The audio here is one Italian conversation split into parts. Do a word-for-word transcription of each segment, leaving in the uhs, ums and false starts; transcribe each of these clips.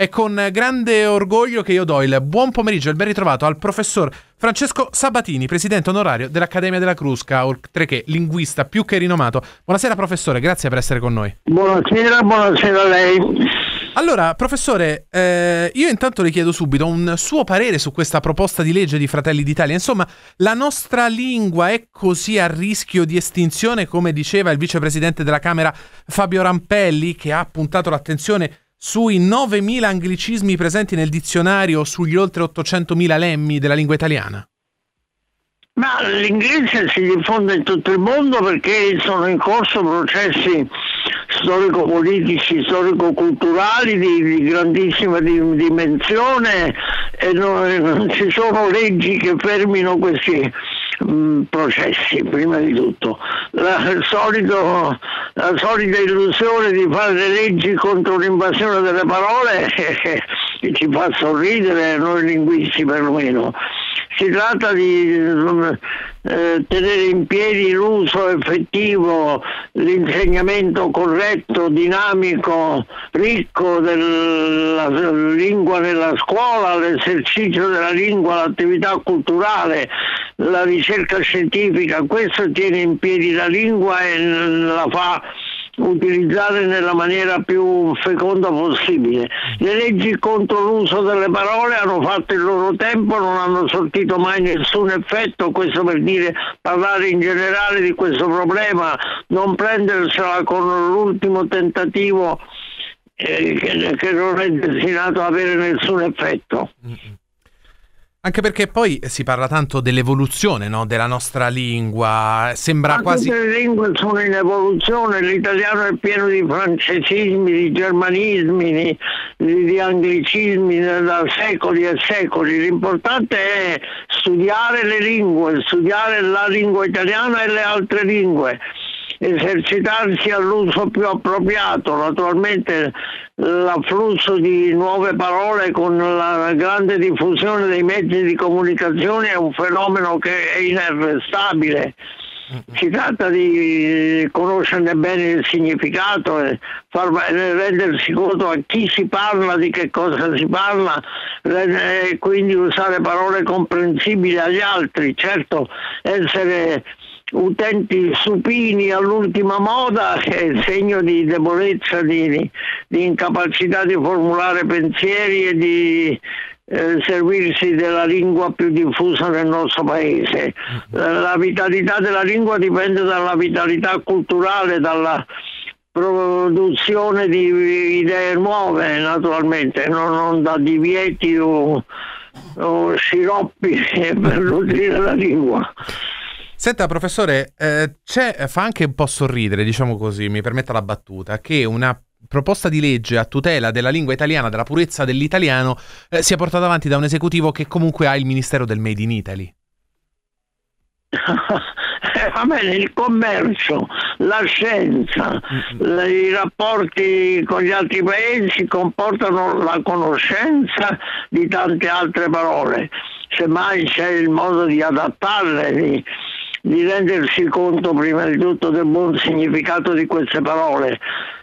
È con grande orgoglio che io do il buon pomeriggio e il ben ritrovato al professor Francesco Sabatini, presidente onorario dell'Accademia della Crusca, oltre che linguista più che rinomato. Buonasera professore, grazie per essere con noi. Buonasera, buonasera a lei. Allora, professore, eh, io intanto le chiedo subito un suo parere su questa proposta di legge di Fratelli d'Italia. Insomma, la nostra lingua è così a rischio di estinzione, come diceva il vicepresidente della Camera Fabio Rampelli, che ha puntato l'attenzione sui novemila anglicismi presenti nel dizionario, sugli oltre ottocentomila lemmi della lingua italiana? Ma l'inglese si diffonde in tutto il mondo perché sono in corso processi storico-politici, storico-culturali di, di grandissima di, dimensione e non, non ci sono leggi che fermino questi mh, processi, prima di tutto. La, il solito, la solita illusione di fare le leggi contro l'invasione delle parole eh, che ci fa sorridere, noi linguisti perlomeno. Si tratta di eh, tenere in piedi l'uso effettivo, l'insegnamento corretto, dinamico, ricco della lingua nella scuola, l'esercizio della lingua, l'attività culturale, la ricerca scientifica. Questo tiene in piedi la lingua e la fa utilizzare nella maniera più feconda possibile. Le leggi contro l'uso delle parole hanno fatto il loro tempo, non hanno sortito mai nessun effetto. Questo per dire, parlare in generale di questo problema, non prendersela con l'ultimo tentativo eh, che, che non è destinato ad avere nessun effetto. Mm-hmm. Anche perché poi si parla tanto dell'evoluzione, no, della nostra lingua, sembra Ma quasi... tutte le lingue sono in evoluzione, l'italiano è pieno di francesismi, di germanismi, di, di, di anglicismi da secoli e secoli. L'importante è studiare le lingue, studiare la lingua italiana e le altre lingue, esercitarsi all'uso più appropriato. Naturalmente l'afflusso di nuove parole con la grande diffusione dei mezzi di comunicazione è un fenomeno che è inarrestabile. Si tratta di conoscerne bene il significato e far, rendersi conto a chi si parla, di che cosa si parla, e quindi usare parole comprensibili agli altri. Certo, essere utenti supini all'ultima moda è segno di debolezza, di, di incapacità di formulare pensieri e di eh, servirsi della lingua più diffusa nel nostro paese. La vitalità della lingua dipende dalla vitalità culturale, dalla produzione di idee nuove, naturalmente, non, non da divieti o, o sciroppi per nutrire la lingua. Senta professore, eh, c'è, fa anche un po' sorridere, diciamo così, mi permetta la battuta, che una proposta di legge a tutela della lingua italiana, della purezza dell'italiano, eh, sia portata avanti da un esecutivo che comunque ha il Ministero del Made in Italy. Va bene, il commercio, la scienza, mm-hmm. i rapporti con gli altri paesi comportano la conoscenza di tante altre parole. Semmai c'è il modo di adattarle, di, di rendersi conto prima di tutto del buon significato di queste parole.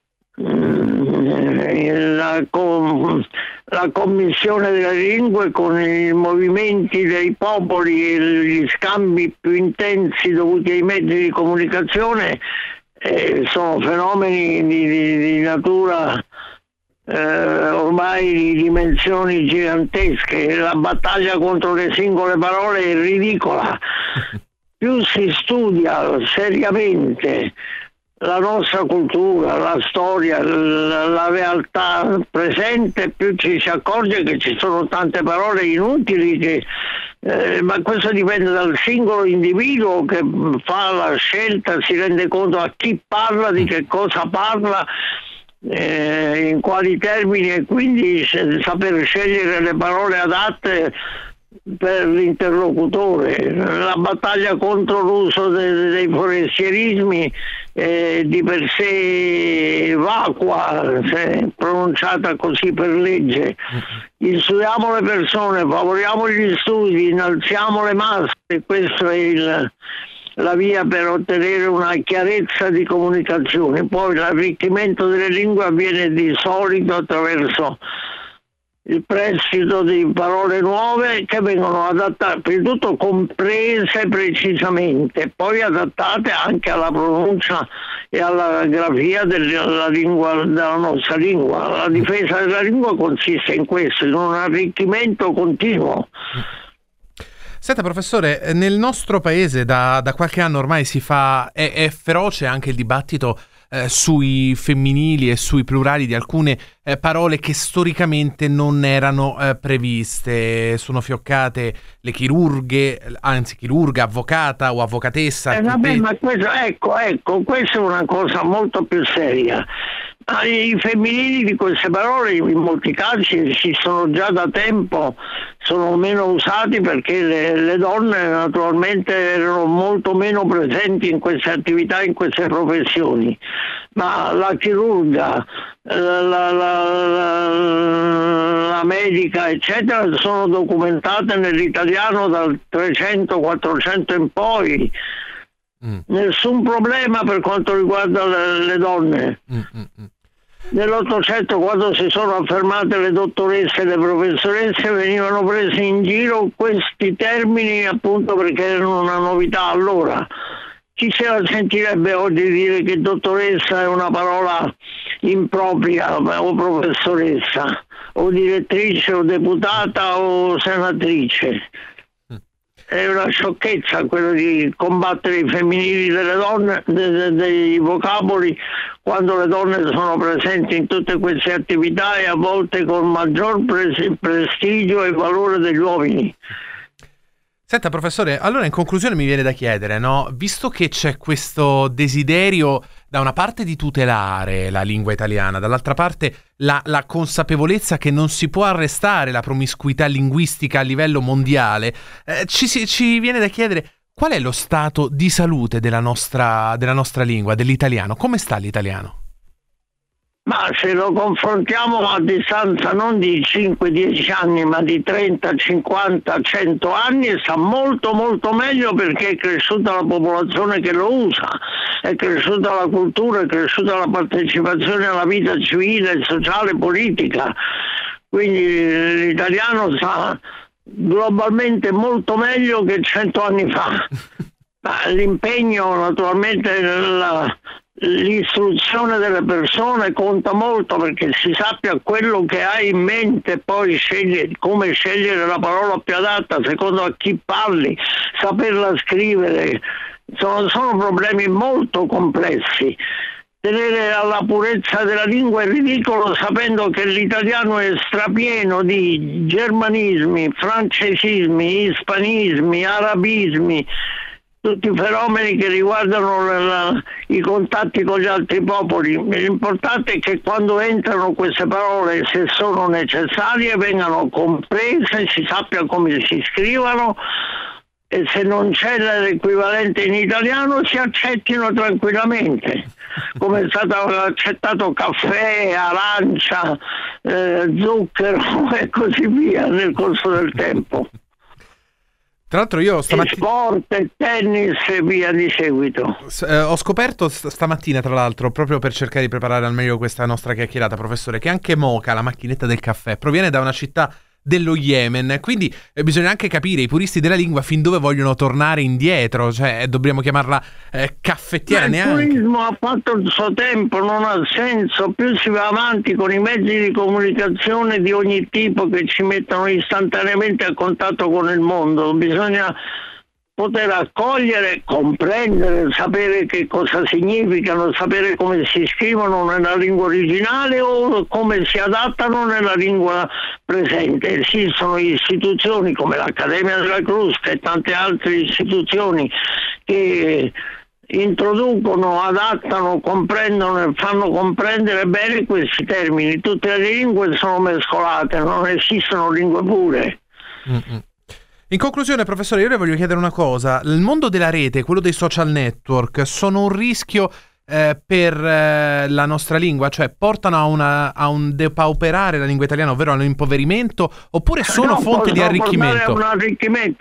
La, la commissione delle lingue con i movimenti dei popoli e gli scambi più intensi dovuti ai mezzi di comunicazione eh, sono fenomeni di, di, di natura eh, ormai di dimensioni gigantesche. La battaglia contro le singole parole è ridicola. Più si studia seriamente la nostra cultura, la storia, la, la realtà presente, più ci si accorge che ci sono tante parole inutili, che, eh, ma questo dipende dal singolo individuo che fa la scelta, si rende conto a chi parla, di che cosa parla, eh, in quali termini, e quindi saper scegliere le parole adatte per l'interlocutore. La battaglia contro l'uso de- dei forestierismi è di per sé vacua se pronunciata così per legge. Istruiamo le persone, favoriamo gli studi, innalziamo le masse, questa è il, la via per ottenere una chiarezza di comunicazione. Poi l'arricchimento delle lingue avviene di solito attraverso il prestito di parole nuove che vengono adattate, prima di tutto comprese precisamente, poi adattate anche alla pronuncia e alla grafia della lingua, della nostra lingua. La difesa della lingua consiste in questo, in un arricchimento continuo. Senta professore, nel nostro paese da, da qualche anno ormai si fa, è, è feroce anche il dibattito eh, sui femminili e sui plurali di alcune eh, parole che storicamente non erano eh, previste. Sono fioccate le chirurghe, anzi chirurga, avvocata o avvocatessa. Eh, vabbè, ma questo, ecco, ecco, questa è una cosa molto più seria. I femminili di queste parole in molti casi esistono già da tempo, sono meno usati perché le, le donne naturalmente erano molto meno presenti in queste attività, in queste professioni, ma la chirurga, la, la, la, la medica eccetera sono documentate nell'italiano dal trecento quattrocento in poi. Mm. Nessun problema per quanto riguarda le, le donne. Mm, mm, mm. Nell'Ottocento, quando si sono affermate le dottoresse e le professoresse, venivano presi in giro questi termini appunto perché erano una novità allora. Chi se la sentirebbe oggi dire che dottoressa è una parola impropria, o professoressa, o direttrice, o deputata, o senatrice? È una sciocchezza quello di combattere i femminili delle donne, de, de, dei vocaboli, quando le donne sono presenti in tutte queste attività e a volte con maggior pres- prestigio e valore degli uomini. Senta professore, allora in conclusione mi viene da chiedere, no? Visto che c'è questo desiderio da una parte di tutelare la lingua italiana, dall'altra parte la, la consapevolezza che non si può arrestare la promiscuità linguistica a livello mondiale, eh, ci, ci viene da chiedere qual è lo stato di salute della nostra, della nostra lingua, dell'italiano? Come sta l'italiano? Ma se lo confrontiamo a distanza non di cinque dieci anni, ma di trenta, cinquanta, cento anni, sta molto molto meglio perché è cresciuta la popolazione che lo usa, è cresciuta la cultura, è cresciuta la partecipazione alla vita civile, sociale, politica. Quindi l'italiano sta globalmente molto meglio che cento anni fa. Ma l'impegno naturalmente nella... l'istruzione delle persone conta molto perché si sappia quello che hai in mente, poi sceglie, come scegliere la parola più adatta secondo a chi parli, saperla scrivere, sono, sono problemi molto complessi. Tenere alla purezza della lingua è ridicolo sapendo che l'italiano è strapieno di germanismi, francesismi, ispanismi, arabismi, tutti i fenomeni che riguardano la, i contatti con gli altri popoli. L'importante è che quando entrano queste parole, se sono necessarie, vengano comprese, si sappia come si scrivano e se non c'è l'equivalente in italiano si accettino tranquillamente, come è stato accettato caffè, arancia, eh, zucchero e così via nel corso del tempo. Tra l'altro io stamattina... sport, tennis e via di seguito. Eh, ho scoperto st- stamattina, tra l'altro, proprio per cercare di preparare al meglio questa nostra chiacchierata, professore, che anche Mocha, la macchinetta del caffè, proviene da una città dello Yemen, quindi eh, bisogna anche capire i puristi della lingua fin dove vogliono tornare indietro, cioè eh, dobbiamo chiamarla eh, caffettiera. Ma neanche. Il turismo ha fatto il suo tempo, non ha senso, più si va avanti con i mezzi di comunicazione di ogni tipo che ci mettono istantaneamente a contatto con il mondo, bisogna poter accogliere, comprendere, sapere che cosa significano, sapere come si scrivono nella lingua originale o come si adattano nella lingua presente. Esistono istituzioni come l'Accademia della Crusca e tante altre istituzioni che introducono, adattano, comprendono e fanno comprendere bene questi termini. Tutte le lingue sono mescolate, non esistono lingue pure. Mm-mm. In conclusione, professore, io le voglio chiedere una cosa. Il mondo della rete, quello dei social network, sono un rischio eh, per eh, la nostra lingua? Cioè portano a, una, a un depauperare la lingua italiana, ovvero all'impoverimento, oppure sono no, fonte di arricchimento? Un arricchimento.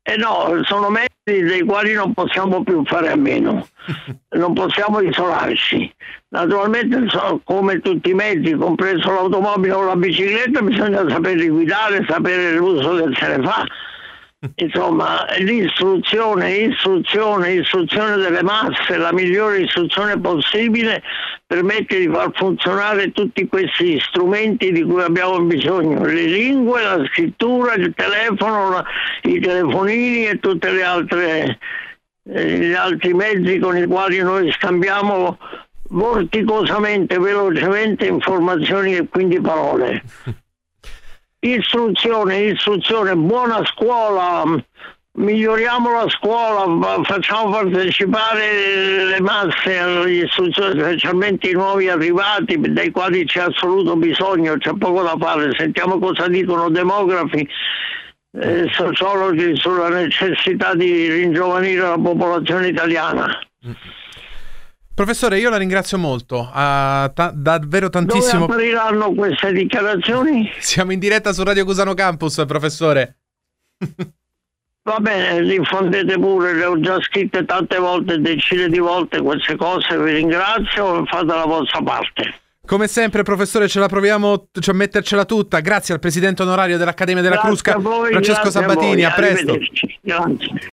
Eh no, sono mezzi dei quali non possiamo più fare a meno, non possiamo isolarci. Naturalmente, come tutti i mezzi, compreso l'automobile o la bicicletta, bisogna saperli guidare, sapere l'uso che se ne fa. Insomma, l'istruzione, istruzione, istruzione delle masse, la migliore istruzione possibile permette di far funzionare tutti questi strumenti di cui abbiamo bisogno, le lingue, la scrittura, il telefono, la, i telefonini e tutte le altre eh, gli altri mezzi con i quali noi scambiamo vorticosamente, velocemente informazioni e quindi parole. Istruzione, istruzione, buona scuola, miglioriamo la scuola, facciamo partecipare le masse all'istruzione, specialmente i nuovi arrivati dai quali c'è assoluto bisogno, c'è poco da fare. Sentiamo cosa dicono demografi, eh, sociologi sulla necessità di ringiovanire la popolazione italiana. Professore, io la ringrazio molto, uh, ta- davvero tantissimo. Dove appariranno queste dichiarazioni? Siamo in diretta su Radio Cusano Campus, professore. Va bene, diffondete pure, le ho già scritte tante volte, decine di volte queste cose, vi ringrazio, fate la vostra parte. Come sempre, professore, ce la proviamo cioè, a mettercela tutta. Grazie al presidente onorario dell'Accademia della Grazie Crusca, a voi, Francesco grazie Sabatini, a, voi. a presto. Grazie.